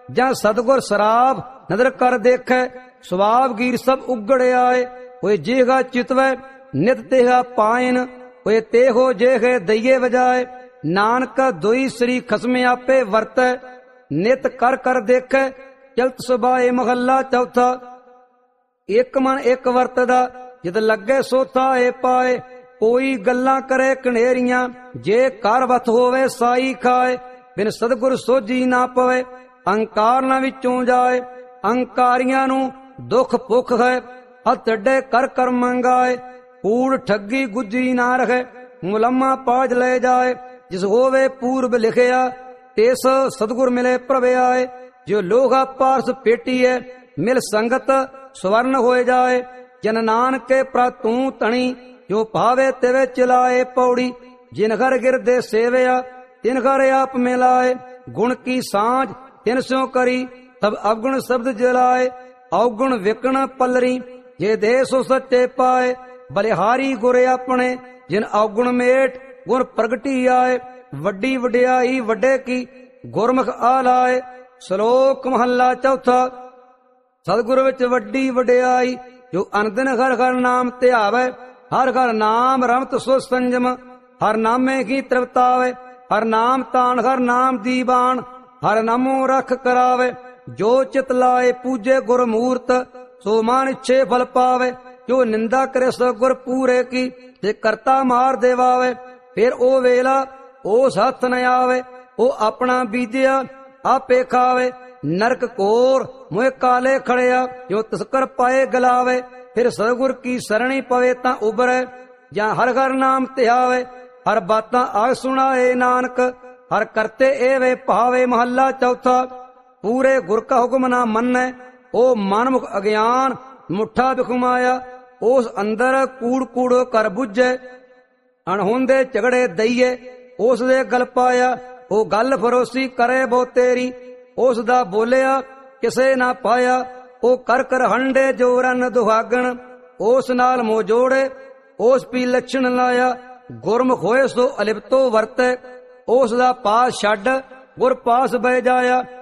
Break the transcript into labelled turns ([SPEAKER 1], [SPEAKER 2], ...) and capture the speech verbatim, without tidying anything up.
[SPEAKER 1] ਜਾਂ ਸਤਿਗੁਰ ਸਰਾਬ ਨਦਰ ਕਰ ਦੇਖੈ। ਸੁਭਾਵ ਗੀਰ ਸਭ ਉਗੜ ਆਏ, ਹੋਏ ਜੇਹਾ ਚਿਤਵੈ ਨਿਤ ਤੇਹਾ ਪਾਇਨ। ਹੋਏ ਤੇਹੋ ਜੇਹੇ ਦਈਏ ਵਜਾਏ, ਨਾਨਕ ਦੋਈ ਸ੍ਰੀ ਖਸਮੇ ਆਪੇ ਵਰਤੈ। ਨਿਤ ਕਰ ਕਰ ਦੇਖੈ ਚਲਤ ਸੁਭਾਏ। ਮਹੱਲਾ ਚੌਥਾ। ਇੱਕ ਮਨ ਇੱਕ ਵਰਤਦਾ, ਜਿਤ ਲੱਗੇ ਸੋਥਾ ਏ ਪਾਏ। ਕੋਈ ਗੱਲਾਂ ਕਰੇ ਕਨੇਰੀਆਂ, ਜੇ ਕਰ ਵਤ ਹੋਵੇ ਸਾਈ ਖਾਏ। ਬਿਨ ਸਤਿਗੁਰ ਸੋਝੀ ਨਾ ਪਵੇ, ਅਹੰਕਾਰ ਨਾ ਵਿੱਚੋਂ ਜਾਏ। ਅਹੰਕਾਰੀਆਂ ਨੂੰ ਦੁੱਖ ਭੁੱਖ ਹੈ, ਹੱਥ ਅੱਡੇ ਕਰ ਕਰ ਮੰਗਾਏ। ਕੂੜ ਠੱਗੀ ਗੁੱਜੀ ਨਾ ਰਖੇ, ਮੁਲੰਮਾ ਪਾਜ ਲੈ ਜਾਏ। ਜਿਸ ਹੋਵੇ ਪੂਰਬ ਲਿਖਿਆ, ਤਿਸ ਸਤਿਗੁਰ ਮਿਲੇ ਪ੍ਰਭ ਆਏ। ਜੋ ਲੋਹਾ ਪਾਰਸ ਪੇਟੀਐ, ਮਿਲ ਸੰਗਤ ਸਵਰਨ ਹੋਏ ਜਾਏ। ਜਨ ਨਾਨਕੇ ਪ੍ਰ ਤੂੰ ਧਣੀ, ਜੋ ਭਾਵੇ ਤਿਵੇ ਚਲਾਏ। ਪੌੜੀ ਜਿਨ ਘਰ ਗਿਰਦੇ ਸੇਵਿਆ, ਤਿਨ ਘਰ ਆਪ ਮਿਲਾਏ। ਗੁਣ ਕੀ ਸਾਂਝ ਤਿਨ ਸਿਉ ਕਰੀ, ਤਬ ਅਵਗੁਣ ਸ਼ਬਦ ਜਲਾਏ। ਔਗੁਣ ਵਿਕਣ ਪਲਰੀ, ਜੇ ਦੇ ਸੋ ਸੱਚੇ ਪਾਏ। ਬਲਿਹਾਰੀ ਗੁਰ ਆਪਣੇ, ਜਿਨ ਔਗੁਣ ਮੇਟ ਗੁਣ ਪ੍ਰਗਟੀ ਆਏ। ਵੱਡੀ ਵਡਿਆਈ ਵੱਡੇ ਕੀ, ਗੁਰਮੁਖ ਆ ਲਾਏ। ਸ਼ਲੋਕ ਮਹੱਲਾ ਚੌਥਾ। ਸਤਿਗੁਰ ਵਿੱਚ ਵੱਡੀ ਵਡਿਆਈ, ਜੋ ਅਨਦਿਨ ਹਰ ਹਰ ਨਾਮ ਧਿਆਵੇ। ਹਰ ਹਰ ਨਾਮ ਰਮਤ ਸੋ ਸੰਜਮ, ਹਰ ਨਾਮੇ ਕੀ ਤ੍ਰਿਪਤਾਵੇ। ਹਰ ਨਾਮ ਤਾਨ ਹਰ ਨਾਮ ਦੀਵਾਨ, ਹਰ ਨਾਮੋ ਰਖ ਕਰਾਵੇ। ਜੋ ਚਿਤ ਲਾਏ ਪੂਜੇ ਗੁਰ ਮੂਰਤ, ਸੋ ਮਨ ਇੱਛੇ ਫਲ ਪਾਵੇ। ਜੋ ਨਿੰਦਾ ਕਰੇ ਸੋ ਗੁਰ ਪੂਰੇ ਕੀ, ਤੇ ਕਰਤਾ ਮਾਰ ਦੇਵਾਵੇ। ਫਿਰ ਉਹ ਵੇਲਾ ਉਸ ਹੱਥ ਨ ਆਵੇ, ਉਹ ਆਪਣਾ ਬੀਜਿਆ ਆਪੇ ਖਾਵੇ। ਨਰਕ ਕੋਰ ਮੋਹ ਕਾਲੇ ਖੜਿਆ, ਜੋ ਤਸਕਰ ਪਾਏ ਗਲਾਵੇ। ਫਿਰ ਸਤਿਗੁਰ ਕੀ ਸਰਣੀ ਪਵੇ ਤਾਂ ਉਬਰੈ, ਜਾਂ ਹਰ ਹਰ ਨਾਮ ਧਿਆਵੇ। ਹਰ ਬਾਤਾਂ ਆਗ ਸੁਣਾਏ ਨਾਨਕ, ਹਰ ਕਰਤੇ ਏਵੇ ਭਾਵੇ। ਮਹੱਲਾ ਚੌਥਾ। ਪੂਰੇ ਗੁਰ ਕਾ ਹੁਕਮ ਨਾ ਮੰਨੈ, ਉਹ ਮਨਮੁਖ ਅਗਿਆਨ ਮੁੱਠਾ ਬਿਖਮਾਇਆ। ਉਸ ਅੰਦਰ ਕੂੜ ਕੂੜੋ ਕਰ ਬੁੱਝੈ, ਅਣਹੋਂਦੇ ਝਗੜੇ ਦਈਏ ਉਸ ਦੇ ਗਲ ਪਾਇਆ। ਉਹ ਗੱਲ ਫਰੋਸੀ ਕਰੇ ਬੋ ਤੇਰੀ, ਉਸ ਦਾ ਬੋਲਿਆ ਕਿਸੇ ਨਾ ਪਾਇਆ। ਉਹ ਕਰ ਕਰ ਹੰਡੇ ਜੋ ਰਨ ਦੁਹਾਗਣ, ਉਸ ਨਾਲ ਮੋ ਜੋੜੇ ਉਸ ਪੀ ਲੱਛਣ ਲਾਇਆ। ਗੁਰਮੁਖ ਹੋਏ ਸੋ ਅਲਿਪਤੋ ਵਰਤੈ, ਉਸ ਦਾ ਪਾਸ ਛੱਡ ਗੁਰ ਪਾਸ ਬਹਿ ਜਾਇਆ।